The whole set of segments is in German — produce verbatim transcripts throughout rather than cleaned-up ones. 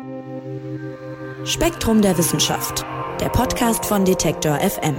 Spektrum der Wissenschaft, der Podcast von Detektor F M.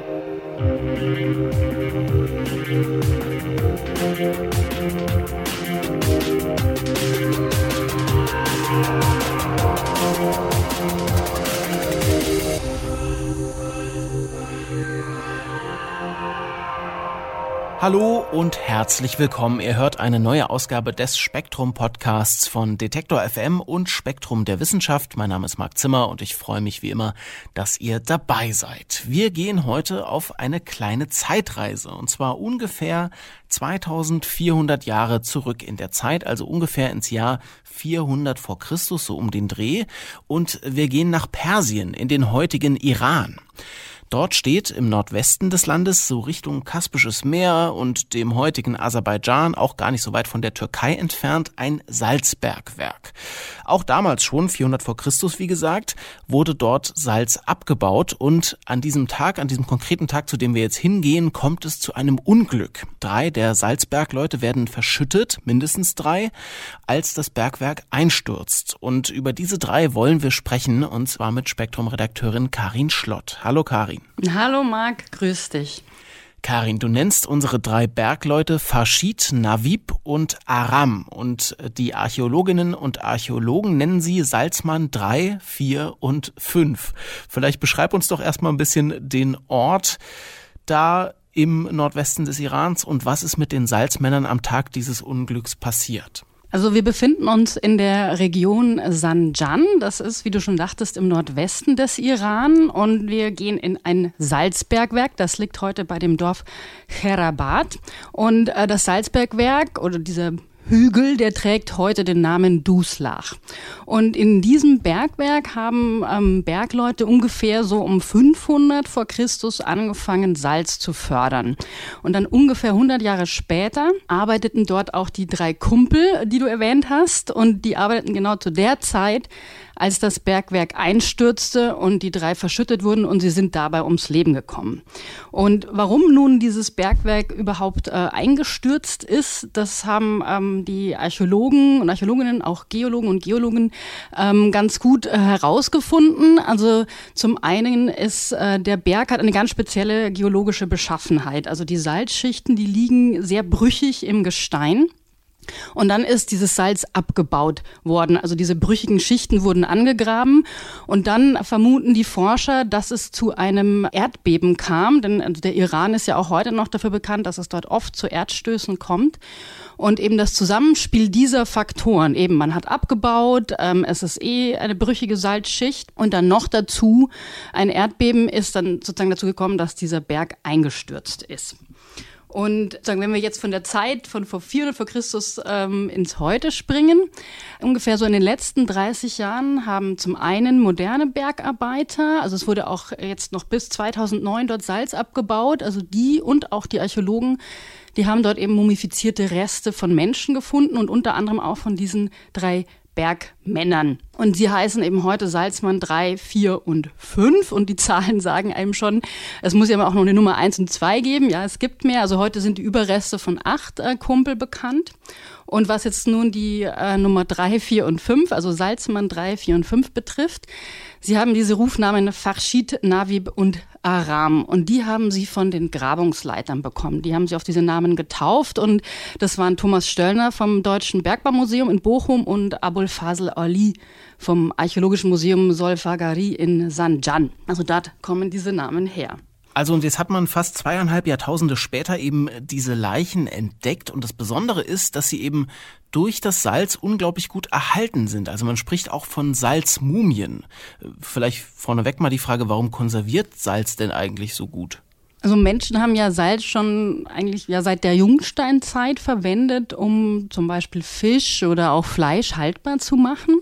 Hallo und herzlich willkommen. Ihr hört eine neue Ausgabe des Spektrum-Podcasts von Detektor F M und Spektrum der Wissenschaft. Mein Name ist Marc Zimmer und ich freue mich wie immer, dass ihr dabei seid. Wir gehen heute auf eine kleine Zeitreise und zwar ungefähr zweitausendvierhundert Jahre zurück in der Zeit, also ungefähr ins Jahr vierhundert vor Christus, so um den Dreh. Und wir gehen nach Persien, in den heutigen Iran. Dort steht im Nordwesten des Landes, so Richtung Kaspisches Meer und dem heutigen Aserbaidschan, auch gar nicht so weit von der Türkei entfernt, ein Salzbergwerk. Auch damals schon, vierhundert vor Christus, wie gesagt, wurde dort Salz abgebaut und an diesem Tag, an diesem konkreten Tag, zu dem wir jetzt hingehen, kommt es zu einem Unglück. Drei der Salzbergleute werden verschüttet, mindestens drei, als das Bergwerk einstürzt. Und über diese drei wollen wir sprechen, und zwar mit Spektrum-Redakteurin Karin Schlott. Hallo Karin. Hallo Marc, grüß dich. Karin, du nennst unsere drei Bergleute Farshid, Navib und Aram. Und die Archäologinnen und Archäologen nennen sie Salzmann drei, vier und fünf. Vielleicht beschreib uns doch erstmal ein bisschen den Ort da im Nordwesten des Irans und was ist mit den Salzmännern am Tag dieses Unglücks passiert. Also wir befinden uns in der Region Zanjan, das ist, wie du schon dachtest, im Nordwesten des Iran und wir gehen in ein Salzbergwerk, das liegt heute bei dem Dorf Kherabad und äh, das Salzbergwerk oder dieser Hügel, der trägt heute den Namen Duslach. Und in diesem Bergwerk haben ähm, Bergleute ungefähr so um fünfhundert vor Christus angefangen, Salz zu fördern. Und dann ungefähr hundert Jahre später arbeiteten dort auch die drei Kumpel, die du erwähnt hast. Und die arbeiteten genau zu der Zeit, als das Bergwerk einstürzte und die drei verschüttet wurden und sie sind dabei ums Leben gekommen. Und warum nun dieses Bergwerk überhaupt äh, eingestürzt ist, das haben ähm, die Archäologen und Archäologinnen, auch Geologen und Geologen ähm, ganz gut äh, herausgefunden. Also zum einen ist äh, der Berg hat eine ganz spezielle geologische Beschaffenheit. Also die Salzschichten, die liegen sehr brüchig im Gestein. Und dann ist dieses Salz abgebaut worden. Also diese brüchigen Schichten wurden angegraben. Und dann vermuten die Forscher, dass es zu einem Erdbeben kam. Denn also der Iran ist ja auch heute noch dafür bekannt, dass es dort oft zu Erdstößen kommt. Und eben das Zusammenspiel dieser Faktoren, eben man hat abgebaut, ähm, es ist eh eine brüchige Salzschicht. Und dann noch dazu ein Erdbeben ist dann sozusagen dazu gekommen, dass dieser Berg eingestürzt ist. Und sagen, wenn wir jetzt von der Zeit von vor vierhundert vor Christus ähm, ins Heute springen, ungefähr so in den letzten dreißig Jahren haben zum einen moderne Bergarbeiter, also es wurde auch jetzt noch bis zweitausendneun dort Salz abgebaut, also die und auch die Archäologen, die haben dort eben mumifizierte Reste von Menschen gefunden und unter anderem auch von diesen drei Bergmännern. Und sie heißen eben heute Salzmann drei, vier und fünf. Und die Zahlen sagen einem schon, es muss ja auch noch eine Nummer eins und zwei geben. Ja, es gibt mehr. Also heute sind die Überreste von acht äh, Kumpel bekannt. Und was jetzt nun die äh, Nummer drei, vier und fünf, also Salzmann drei, vier und fünf betrifft, sie haben diese Rufnamen Farshid, Navib und Aram. Und die haben sie von den Grabungsleitern bekommen. Die haben sie auf diese Namen getauft. Und das waren Thomas Stöllner vom Deutschen Bergbaumuseum in Bochum und Abul Fazl Ali vom Archäologischen Museum Solfagari in Zanjan. Also dort kommen diese Namen her. Also und jetzt hat man fast zweieinhalb Jahrtausende später eben diese Leichen entdeckt und das Besondere ist, dass sie eben durch das Salz unglaublich gut erhalten sind. Also man spricht auch von Salzmumien. Vielleicht vorneweg mal die Frage, warum konserviert Salz denn eigentlich so gut? Also Menschen haben ja Salz schon eigentlich ja seit der Jungsteinzeit verwendet, um zum Beispiel Fisch oder auch Fleisch haltbar zu machen.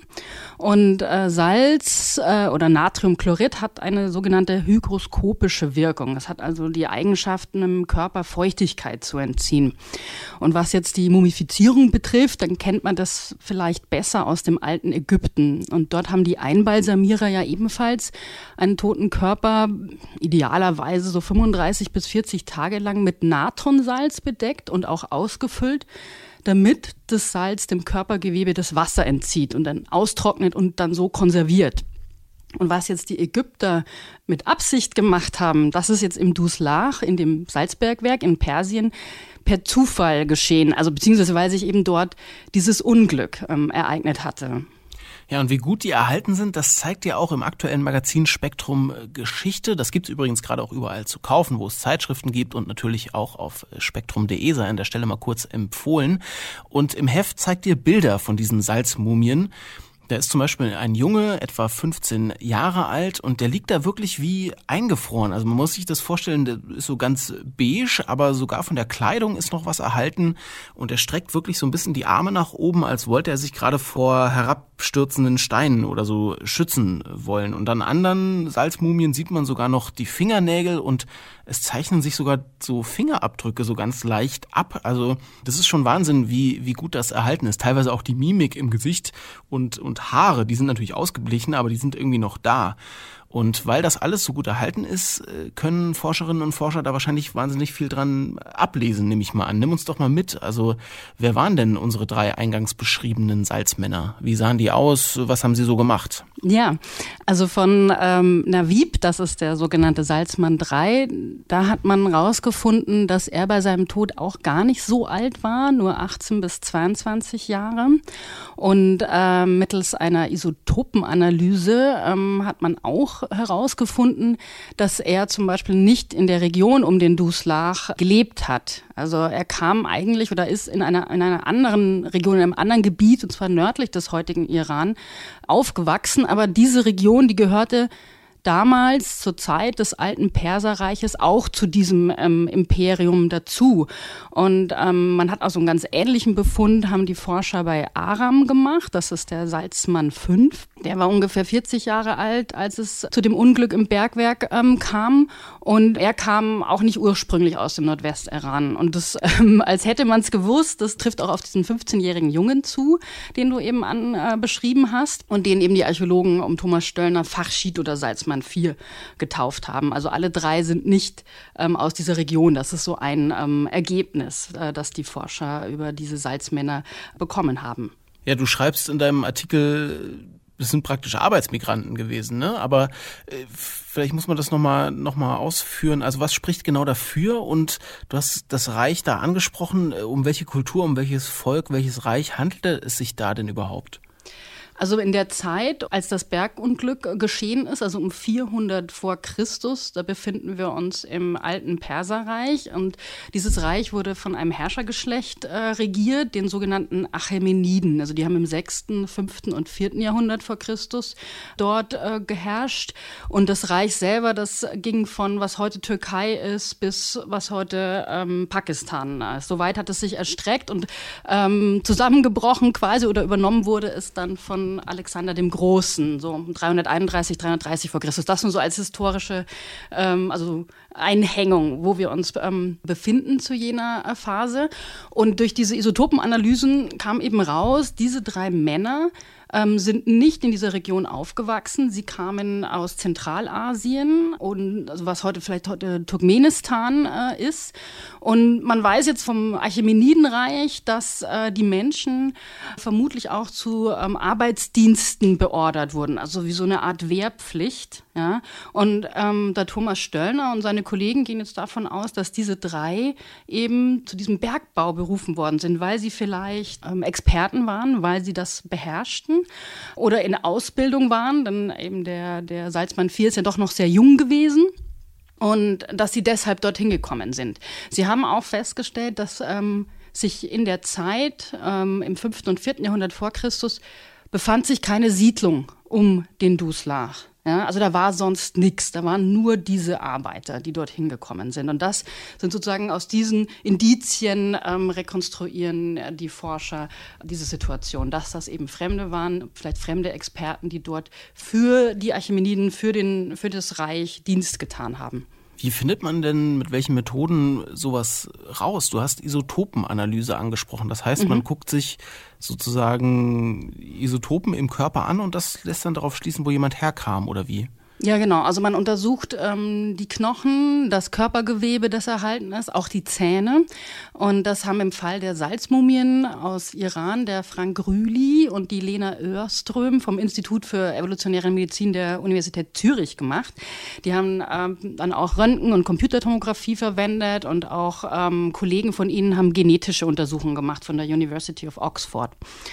Und äh, Salz äh, oder Natriumchlorid hat eine sogenannte hygroskopische Wirkung. Es hat also die Eigenschaften, im Körper Feuchtigkeit zu entziehen. Und was jetzt die Mumifizierung betrifft, dann kennt man das vielleicht besser aus dem alten Ägypten. Und dort haben die Einbalsamierer ja ebenfalls einen toten Körper idealerweise so fünfunddreißig bis vierzig Tage lang mit Natronsalz bedeckt und auch ausgefüllt, damit das Salz dem Körpergewebe das Wasser entzieht und dann austrocknet und dann so konserviert. Und was jetzt die Ägypter mit Absicht gemacht haben, das ist jetzt im Duslach, in dem Salzbergwerk in Persien, per Zufall geschehen. Also beziehungsweise weil sich eben dort dieses Unglück ähm, ereignet hatte. Ja, und wie gut die erhalten sind, das zeigt ja auch im aktuellen Magazin Spektrum Geschichte. Das gibt's übrigens gerade auch überall zu kaufen, wo es Zeitschriften gibt und natürlich auch auf spektrum punkt de, sei an der Stelle mal kurz empfohlen. Und im Heft zeigt ihr Bilder von diesen Salzmumien. Da ist zum Beispiel ein Junge, etwa fünfzehn Jahre alt, und der liegt da wirklich wie eingefroren. Also man muss sich das vorstellen, der ist so ganz beige, aber sogar von der Kleidung ist noch was erhalten. Und er streckt wirklich so ein bisschen die Arme nach oben, als wollte er sich gerade vor herabstürzenden Steinen oder so schützen wollen. Und an anderen Salzmumien sieht man sogar noch die Fingernägel und es zeichnen sich sogar so Fingerabdrücke so ganz leicht ab. Also das ist schon Wahnsinn, wie wie gut das erhalten ist. Teilweise auch die Mimik im Gesicht und und Haare, die sind natürlich ausgeblichen, aber die sind irgendwie noch da. Und weil das alles so gut erhalten ist, können Forscherinnen und Forscher da wahrscheinlich wahnsinnig viel dran ablesen, nehme ich mal an. Nimm uns doch mal mit. Also wer waren denn unsere drei eingangs beschriebenen Salzmänner? Wie sahen die aus? Was haben sie so gemacht? Ja, also von ähm, Navib, das ist der sogenannte Salzmann drei, da hat man rausgefunden, dass er bei seinem Tod auch gar nicht so alt war, nur achtzehn bis zweiundzwanzig Jahre. Und äh, mittels einer Isotopenanalyse ähm, hat man auch herausgefunden, dass er zum Beispiel nicht in der Region um den Duslach gelebt hat. Also er kam eigentlich oder ist in einer, in einer anderen Region, in einem anderen Gebiet, und zwar nördlich des heutigen Iran, aufgewachsen. Aber diese Region, die gehörte damals zur Zeit des alten Perserreiches auch zu diesem ähm, Imperium dazu. Und ähm, man hat auch so einen ganz ähnlichen Befund, haben die Forscher bei Aram gemacht. Das ist der Salzmann fünf. Der war ungefähr vierzig Jahre alt, als es zu dem Unglück im Bergwerk ähm, kam. Und er kam auch nicht ursprünglich aus dem Nordwest-Iran. Und das, ähm, als hätte man es gewusst, das trifft auch auf diesen fünfzehnjährigen Jungen zu, den du eben an, äh, beschrieben hast. Und den eben die Archäologen um Thomas Stöllner Fachschied oder Salzmann vier getauft haben. Also alle drei sind nicht ähm, aus dieser Region. Das ist so ein ähm, Ergebnis, äh, das die Forscher über diese Salzmänner bekommen haben. Ja, du schreibst in deinem Artikel, das sind praktisch Arbeitsmigranten gewesen, ne? Aber äh, vielleicht muss man das nochmal noch mal ausführen. Also was spricht genau dafür? Und du hast das Reich da angesprochen. Um welche Kultur, um welches Volk, welches Reich handelte es sich da denn überhaupt? Also in der Zeit, als das Bergunglück geschehen ist, also um vierhundert vor Christus, da befinden wir uns im alten Perserreich. Und dieses Reich wurde von einem Herrschergeschlecht äh, regiert, den sogenannten Achämeniden. Also die haben im sechsten, fünften und vierten Jahrhundert vor Christus dort äh, geherrscht. Und das Reich selber, das ging von was heute Türkei ist bis was heute ähm, Pakistan ist. Soweit hat es sich erstreckt und ähm, zusammengebrochen quasi oder übernommen wurde es dann von Alexander dem Großen, so dreihunderteinunddreißig, dreihundertdreißig vor Christus. Das nur so als historische ähm, also Einhängung, wo wir uns ähm, befinden zu jener äh, Phase. Und durch diese Isotopenanalysen kam eben raus, diese drei Männer ähm, sind nicht in dieser Region aufgewachsen. Sie kamen aus Zentralasien und also was heute vielleicht heute Turkmenistan äh, ist. Und man weiß jetzt vom Achämenidenreich, dass äh, die Menschen vermutlich auch zu ähm, Arbeitsdiensten beordert wurden, also wie so eine Art Wehrpflicht. Ja? Und ähm, der Thomas Stöllner und seine Kollegen gehen jetzt davon aus, dass diese drei eben zu diesem Bergbau berufen worden sind, weil sie vielleicht ähm, Experten waren, weil sie das beherrschten oder in Ausbildung waren, denn eben der, der Salzmann vier ist ja doch noch sehr jung gewesen. Und dass sie deshalb dorthin gekommen sind. Sie haben auch festgestellt, dass ähm, sich in der Zeit, ähm, im fünften und vierten Jahrhundert vor Christus, befand sich keine Siedlung um den Duslach. Ja, also da war sonst nichts, da waren nur diese Arbeiter, die dorthin gekommen sind. Und das sind sozusagen aus diesen Indizien ähm, rekonstruieren die Forscher diese Situation, dass das eben Fremde waren, vielleicht fremde Experten, die dort für die Achämeniden, für, den, für das Reich Dienst getan haben. Wie findet man denn mit welchen Methoden sowas raus? Du hast Isotopenanalyse angesprochen. Das heißt, mhm. man guckt sich sozusagen Isotopen im Körper an und das lässt dann darauf schließen, wo jemand herkam oder wie? Ja, genau. Also man untersucht ähm, die Knochen, das Körpergewebe, das erhalten ist, auch die Zähne. Und das haben im Fall der Salzmumien aus Iran der Frank Rühli und die Lena Öhrström vom Institut für evolutionäre Medizin der Universität Zürich gemacht. Die haben ähm, dann auch Röntgen- und Computertomographie verwendet und auch ähm, Kollegen von ihnen haben genetische Untersuchungen gemacht von der University of Oxford.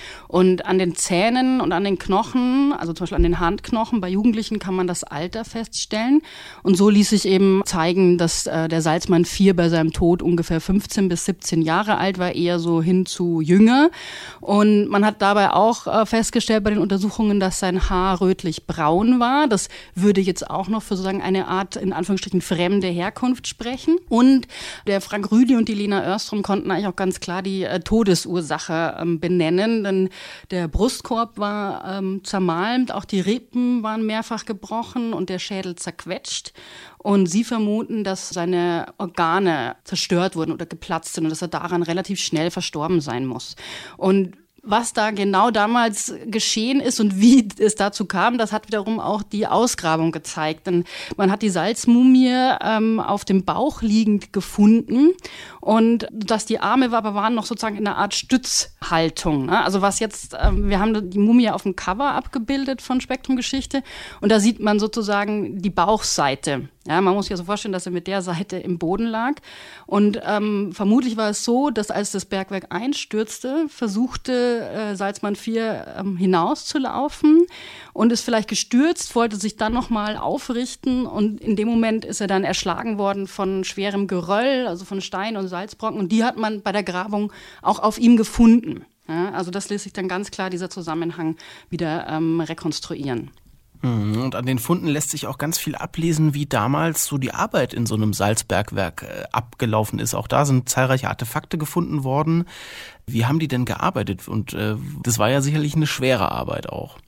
Und an den Zähnen und an den Knochen, also zum Beispiel an den Handknochen bei Jugendlichen, kann man das Alter feststellen. Und so ließ sich eben zeigen, dass äh, der Salzmann vier bei seinem Tod ungefähr fünfzehn bis siebzehn Jahre alt war, eher so hin zu jünger. Und man hat dabei auch äh, festgestellt bei den Untersuchungen, dass sein Haar rötlich-braun war. Das würde jetzt auch noch für sozusagen eine Art, in Anführungsstrichen, fremde Herkunft sprechen. Und der Frank Rühli und die Lena Öhrström konnten eigentlich auch ganz klar die äh, Todesursache ähm, benennen, denn der Brustkorb war ähm, zermalmt, auch die Rippen waren mehrfach gebrochen und der Schädel zerquetscht. Und sie vermuten, dass seine Organe zerstört wurden oder geplatzt sind und dass er daran relativ schnell verstorben sein muss. Und was da genau damals geschehen ist und wie es dazu kam, das hat wiederum auch die Ausgrabung gezeigt. Denn man hat die Salzmumie ähm, auf dem Bauch liegend gefunden und dass die Arme aber waren noch sozusagen in einer Art Stützhaltung. Ne? Also was jetzt, ähm, wir haben die Mumie auf dem Cover abgebildet von Spektrum Geschichte und da sieht man sozusagen die Bauchseite. Ja, man muss sich ja so vorstellen, dass er mit der Seite im Boden lag. Und ähm, vermutlich war es so, dass als das Bergwerk einstürzte, versuchte äh, Salzmann vier ähm, hinauszulaufen und ist vielleicht gestürzt, wollte sich dann nochmal aufrichten. Und in dem Moment ist er dann erschlagen worden von schwerem Geröll, also von Stein und Salzbrocken. Und die hat man bei der Grabung auch auf ihm gefunden. Ja, also das lässt sich dann ganz klar, dieser Zusammenhang, wieder ähm, rekonstruieren. Und an den Funden lässt sich auch ganz viel ablesen, wie damals so die Arbeit in so einem Salzbergwerk äh, abgelaufen ist. Auch da sind zahlreiche Artefakte gefunden worden. Wie haben die denn gearbeitet? Und äh, das war ja sicherlich eine schwere Arbeit auch.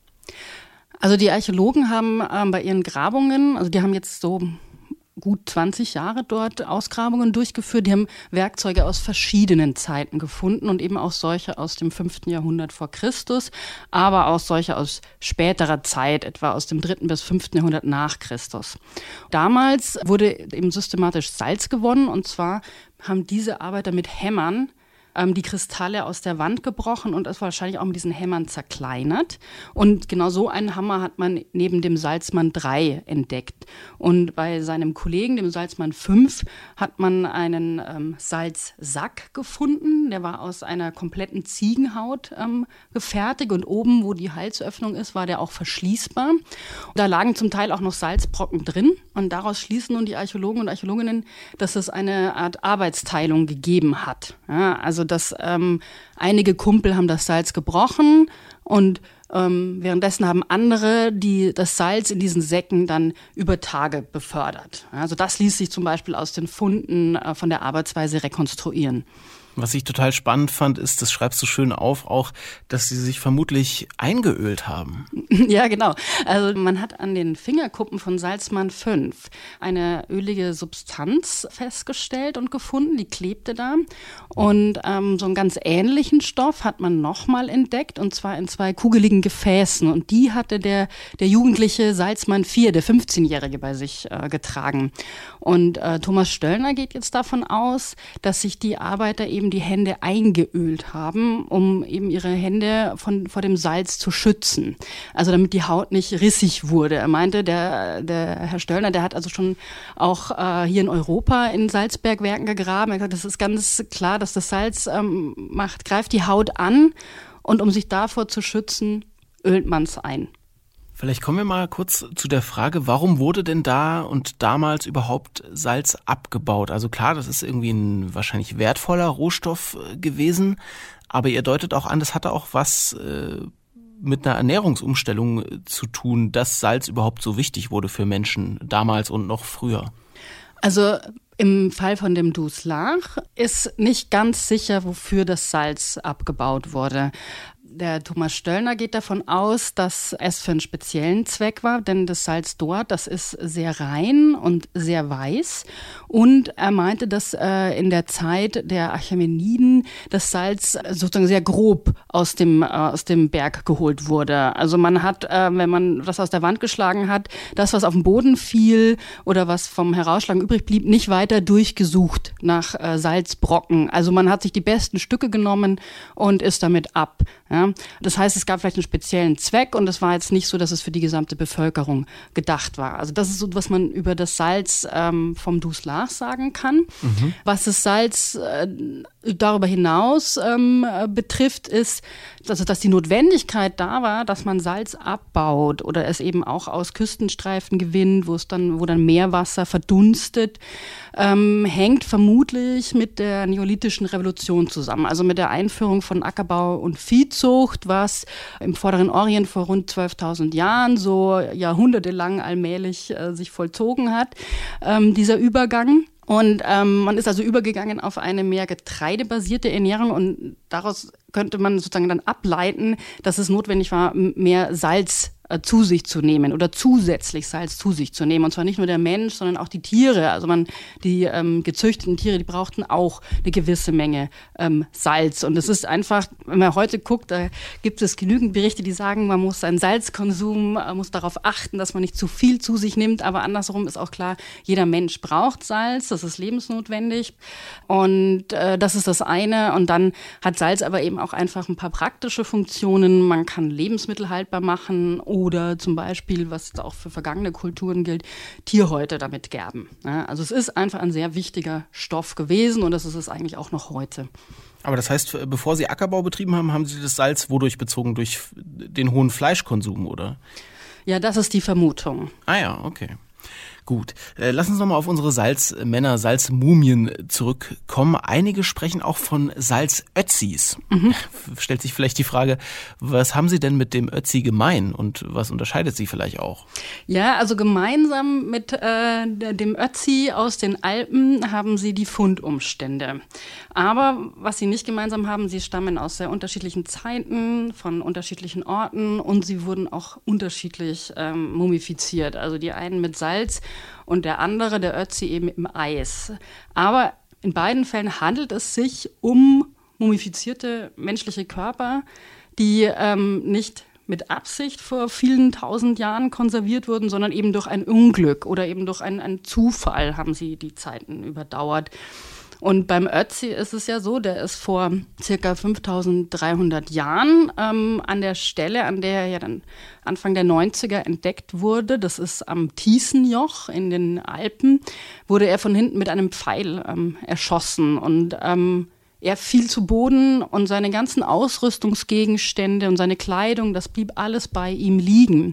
Also die Archäologen haben ähm, bei ihren Grabungen, also die haben jetzt so gut zwanzig Jahre dort Ausgrabungen durchgeführt. Die haben Werkzeuge aus verschiedenen Zeiten gefunden und eben auch solche aus dem fünften Jahrhundert vor Christus, aber auch solche aus späterer Zeit, etwa aus dem dritten bis fünften Jahrhundert nach Christus. Damals wurde eben systematisch Salz gewonnen und zwar haben diese Arbeiter mit Hämmern die Kristalle aus der Wand gebrochen und es wahrscheinlich auch mit diesen Hämmern zerkleinert. Und genau so einen Hammer hat man neben dem Salzmann drei entdeckt. Und bei seinem Kollegen, dem Salzmann fünf, hat man einen ähm, Salzsack gefunden. Der war aus einer kompletten Ziegenhaut ähm, gefertigt und oben, wo die Halsöffnung ist, war der auch verschließbar. Und da lagen zum Teil auch noch Salzbrocken drin. Und daraus schließen nun die Archäologen und Archäologinnen, dass es eine Art Arbeitsteilung gegeben hat. Ja, also dass ähm, einige Kumpel haben das Salz gebrochen und ähm, währenddessen haben andere die das Salz in diesen Säcken dann über Tage befördert. Also das ließ sich zum Beispiel aus den Funden äh, von der Arbeitsweise rekonstruieren. Was ich total spannend fand, ist, das schreibst du schön auf, auch, dass sie sich vermutlich eingeölt haben. Ja, genau. Also man hat an den Fingerkuppen von Salzmann fünf eine ölige Substanz festgestellt und gefunden, die klebte da. Und ähm, so einen ganz ähnlichen Stoff hat man nochmal entdeckt, und zwar in zwei kugeligen Gefäßen. Und die hatte der, der jugendliche Salzmann vier, der fünfzehnjährige, bei sich äh, getragen. Und äh, Thomas Stöllner geht jetzt davon aus, dass sich die Arbeiter eben die Hände eingeölt haben, um eben ihre Hände von, vor dem Salz zu schützen. Also damit die Haut nicht rissig wurde. Er meinte, der, der Herr Stöllner, der hat also schon auch äh, hier in Europa in Salzbergwerken gegraben. Er hat gesagt, das ist ganz klar, dass das Salz ähm, macht, greift die Haut an und um sich davor zu schützen, ölt man es ein. Vielleicht kommen wir mal kurz zu der Frage, warum wurde denn da und damals überhaupt Salz abgebaut? Also klar, das ist irgendwie ein wahrscheinlich wertvoller Rohstoff gewesen, aber ihr deutet auch an, das hatte auch was äh, mit einer Ernährungsumstellung zu tun, dass Salz überhaupt so wichtig wurde für Menschen damals und noch früher. Also im Fall von dem Douze Lard ist nicht ganz sicher, wofür das Salz abgebaut wurde. Der Thomas Stöllner geht davon aus, dass es für einen speziellen Zweck war, denn das Salz dort, das ist sehr rein und sehr weiß. Und er meinte, dass äh, in der Zeit der Achämeniden das Salz sozusagen sehr grob aus dem, äh, aus dem Berg geholt wurde. Also man hat, äh, wenn man das aus der Wand geschlagen hat, das, was auf den Boden fiel oder was vom Herausschlagen übrig blieb, nicht weiter durchgesucht nach äh, Salzbrocken. Also man hat sich die besten Stücke genommen und ist damit ab. Ja, das heißt, es gab vielleicht einen speziellen Zweck und es war jetzt nicht so, dass es für die gesamte Bevölkerung gedacht war. Also das ist so, was man über das Salz ähm, vom Duslach sagen kann. Mhm. Was das Salz äh, darüber hinaus ähm, betrifft, ist, also dass die Notwendigkeit da war, dass man Salz abbaut oder es eben auch aus Küstenstreifen gewinnt, wo es dann, wo dann Meerwasser verdunstet, ähm, hängt vermutlich mit der neolithischen Revolution zusammen, also mit der Einführung von Ackerbau und Viehzucht, was im Vorderen Orient vor rund zwölftausend Jahren so jahrhundertelang allmählich äh, sich vollzogen hat, ähm, dieser Übergang. Und ähm, man ist also übergegangen auf eine mehr getreidebasierte Ernährung und daraus könnte man sozusagen dann ableiten, dass es notwendig war, mehr Salz äh, zu sich zu nehmen oder zusätzlich Salz zu sich zu nehmen. Und zwar nicht nur der Mensch, sondern auch die Tiere. Also man, die ähm, gezüchteten Tiere, die brauchten auch eine gewisse Menge ähm, Salz. Und es ist einfach, wenn man heute guckt, da gibt es genügend Berichte, die sagen, man muss seinen Salzkonsum, äh, muss darauf achten, dass man nicht zu viel zu sich nimmt. Aber andersrum ist auch klar, jeder Mensch braucht Salz, das ist lebensnotwendig. Und äh, das ist das eine. Und dann hat Salz aber eben auch einfach ein paar praktische Funktionen. Man kann Lebensmittel haltbar machen oder zum Beispiel, was jetzt auch für vergangene Kulturen gilt, Tierhäute damit gerben. Ja, also es ist einfach ein sehr wichtiger Stoff gewesen und das ist es eigentlich auch noch heute. Aber das heißt, bevor Sie Ackerbau betrieben haben, haben Sie das Salz wodurch bezogen? Durch den hohen Fleischkonsum, oder? Ja, das ist die Vermutung. Ah ja, okay. Gut, äh, lass uns nochmal auf unsere Salzmänner, Salzmumien zurückkommen. Einige sprechen auch von Salzötzis. Mhm. Stellt sich vielleicht die Frage, was haben Sie denn mit dem Ötzi gemein und was unterscheidet sie vielleicht auch? Ja, also gemeinsam mit äh, dem Ötzi aus den Alpen haben sie die Fundumstände. Aber was sie nicht gemeinsam haben, sie stammen aus sehr unterschiedlichen Zeiten, von unterschiedlichen Orten und sie wurden auch unterschiedlich ähm, mumifiziert. Also die einen mit Salz und der andere, der Ötzi, eben im Eis. Aber in beiden Fällen handelt es sich um mumifizierte menschliche Körper, die ähm, nicht mit Absicht vor vielen tausend Jahren konserviert wurden, sondern eben durch ein Unglück oder eben durch einen, einen Zufall haben sie die Zeiten überdauert. Und beim Ötzi ist es ja so, der ist vor circa fünftausenddreihundert Jahren ähm, an der Stelle, an der er ja dann Anfang der neunziger entdeckt wurde, das ist am Thiesenjoch in den Alpen, wurde er von hinten mit einem Pfeil ähm, erschossen und ähm, er fiel zu Boden und seine ganzen Ausrüstungsgegenstände und seine Kleidung, das blieb alles bei ihm liegen.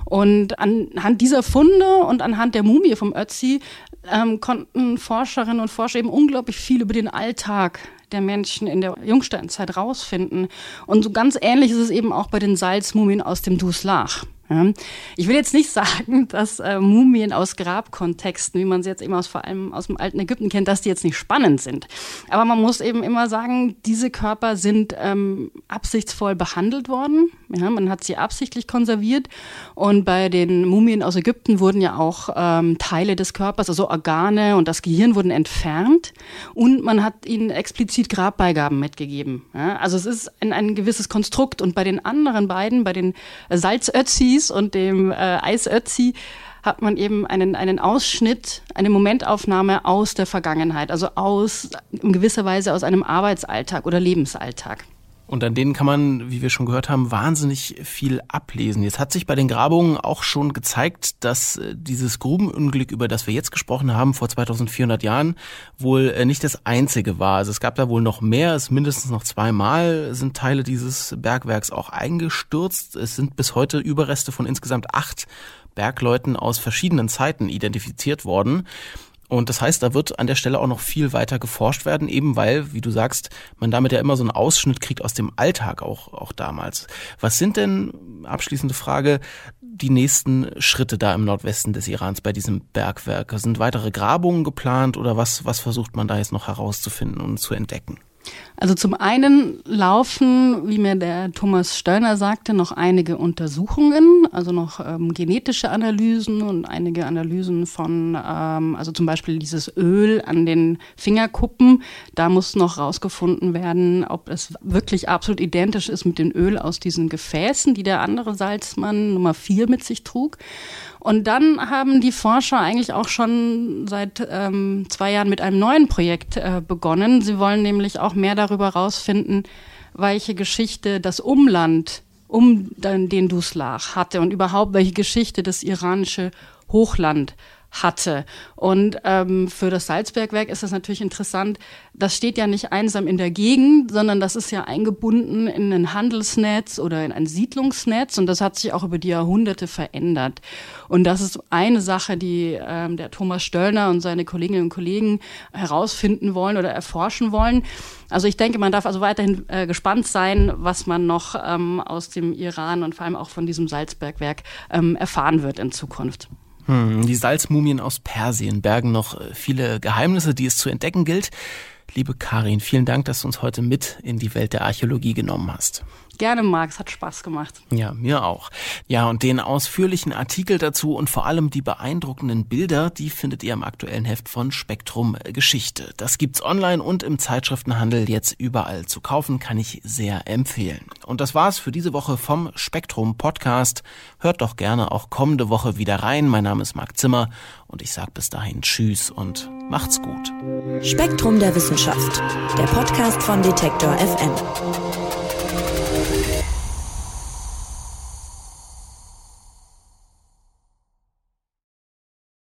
Und anhand dieser Funde und anhand der Mumie vom Ötzi ähm, konnten Forscherinnen und Forscher eben unglaublich viel über den Alltag der Menschen in der Jungsteinzeit rausfinden. Und so ganz ähnlich ist es eben auch bei den Salzmumien aus dem Duslach. Ja. Ich will jetzt nicht sagen, dass äh, Mumien aus Grabkontexten, wie man sie jetzt eben aus, vor allem aus dem alten Ägypten kennt, dass die jetzt nicht spannend sind. Aber man muss eben immer sagen, diese Körper sind ähm, absichtsvoll behandelt worden. Ja, man hat sie absichtlich konserviert. Und bei den Mumien aus Ägypten wurden ja auch ähm, Teile des Körpers, also Organe und das Gehirn wurden entfernt. Und man hat ihnen explizit Grabbeigaben mitgegeben. Ja, also es ist ein, ein gewisses Konstrukt. Und bei den anderen beiden, bei den Salzötzis und dem äh, Eisötzi hat man eben einen, einen Ausschnitt, eine Momentaufnahme aus der Vergangenheit, also aus, in gewisser Weise aus einem Arbeitsalltag oder Lebensalltag. Und an denen kann man, wie wir schon gehört haben, wahnsinnig viel ablesen. Jetzt hat sich bei den Grabungen auch schon gezeigt, dass dieses Grubenunglück, über das wir jetzt gesprochen haben, vor zweitausendvierhundert Jahren, wohl nicht das einzige war. Also es gab da wohl noch mehr, es mindestens noch zweimal sind Teile dieses Bergwerks auch eingestürzt. Es sind bis heute Überreste von insgesamt acht Bergleuten aus verschiedenen Zeiten identifiziert worden. Und das heißt, da wird an der Stelle auch noch viel weiter geforscht werden, eben weil, wie du sagst, man damit ja immer so einen Ausschnitt kriegt aus dem Alltag auch, auch damals. Was sind denn, abschließende Frage, die nächsten Schritte da im Nordwesten des Irans bei diesem Bergwerk? Sind weitere Grabungen geplant oder was, was versucht man da jetzt noch herauszufinden und zu entdecken? Also zum einen laufen, wie mir der Thomas Stöllner sagte, noch einige Untersuchungen, also noch ähm, genetische Analysen und einige Analysen von, ähm, also zum Beispiel dieses Öl an den Fingerkuppen. Da muss noch rausgefunden werden, ob es wirklich absolut identisch ist mit dem Öl aus diesen Gefäßen, die der andere Salzmann Nummer vier mit sich trug. Und dann haben die Forscher eigentlich auch schon seit ähm, zwei Jahren mit einem neuen Projekt äh, begonnen. Sie wollen nämlich auch mehr darüber herausfinden, welche Geschichte das Umland um den Duslach hatte und überhaupt welche Geschichte das iranische Hochland hatte. Und ähm, für das Salzbergwerk ist das natürlich interessant, das steht ja nicht einsam in der Gegend, sondern das ist ja eingebunden in ein Handelsnetz oder in ein Siedlungsnetz und das hat sich auch über die Jahrhunderte verändert. Und das ist eine Sache, die ähm, der Thomas Stöllner und seine Kolleginnen und Kollegen herausfinden wollen oder erforschen wollen. Also ich denke, man darf also weiterhin äh, gespannt sein, was man noch ähm, aus dem Iran und vor allem auch von diesem Salzbergwerk ähm, erfahren wird in Zukunft. Die Salzmumien aus Persien bergen noch viele Geheimnisse, die es zu entdecken gilt. Liebe Karin, vielen Dank, dass du uns heute mit in die Welt der Archäologie genommen hast. Gerne, Marc, es hat Spaß gemacht. Ja, mir auch. Ja, und den ausführlichen Artikel dazu und vor allem die beeindruckenden Bilder, die findet ihr im aktuellen Heft von Spektrum Geschichte. Das gibt's online und im Zeitschriftenhandel jetzt überall zu kaufen, kann ich sehr empfehlen. Und das war's für diese Woche vom Spektrum Podcast. Hört doch gerne auch kommende Woche wieder rein. Mein Name ist Marc Zimmer und ich sag bis dahin Tschüss und macht's gut. Spektrum der Wissenschaft, der Podcast von Detektor F M.